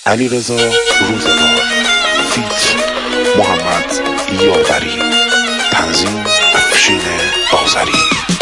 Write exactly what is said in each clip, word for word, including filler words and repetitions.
علیرضا روزگار، فیت محمد یاوری، تنظیم افشین آذری.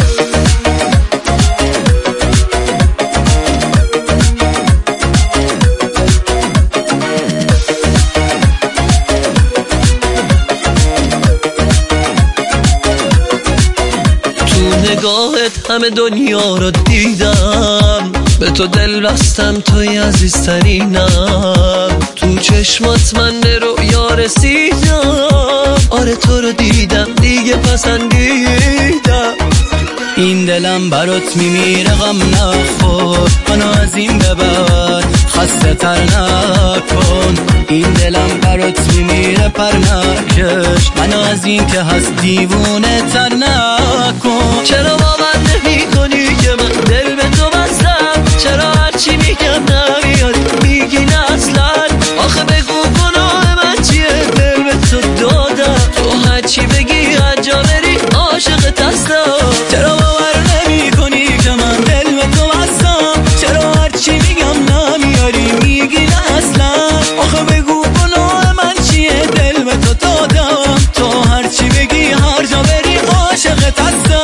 نگاهت همه دنیا رو دیدم، به تو دل بستم، توی عزیزترینم. تو چشمات من به رویا رسیدم، آره تو رو دیدم دیگه پسندیدم. این دلم برات میمیره غم نخور، منو از این ببر خسته تر نکن. این دلم برات میمیره پر نکش، منو از این که هست دیوونه تر نکن. چرا باور نمی کنی که من دل به تو بستم؟ چرا هرچی میگم نمیاد میگی نه اصلا؟ آخه بگو گناه من چیه؟ دل به تو دادم، تو هرچی بگی هر جا بری عاشقت هستم. چرا باور نمی کنی که من دل به تو بستم؟ چرا هرچی میگم نمیاری میگی نه اصلا؟ آخه بگو گناه من چیه؟ دل به تو دادم، تو هرچی بگی هر جا بری عاشقت هستم.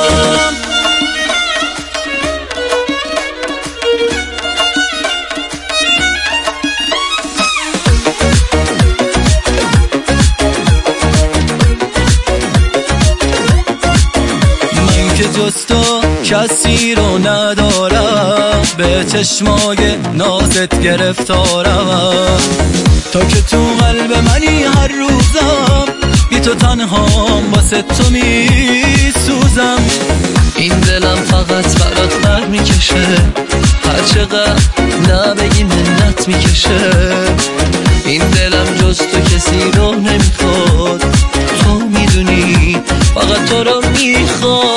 که جز تو کسی رو ندارم، به چشمای نازت گرفتارم. تا که تو قلب منی هر روزم، بی تو تنهام واسه تو می سوزم. این دلم فقط برات بر میکشه، هر چقدر نبگی منت میکشه. این دلم جز تو کسی رو نمیخواد، تو میدونی فقط تو رو میخواد.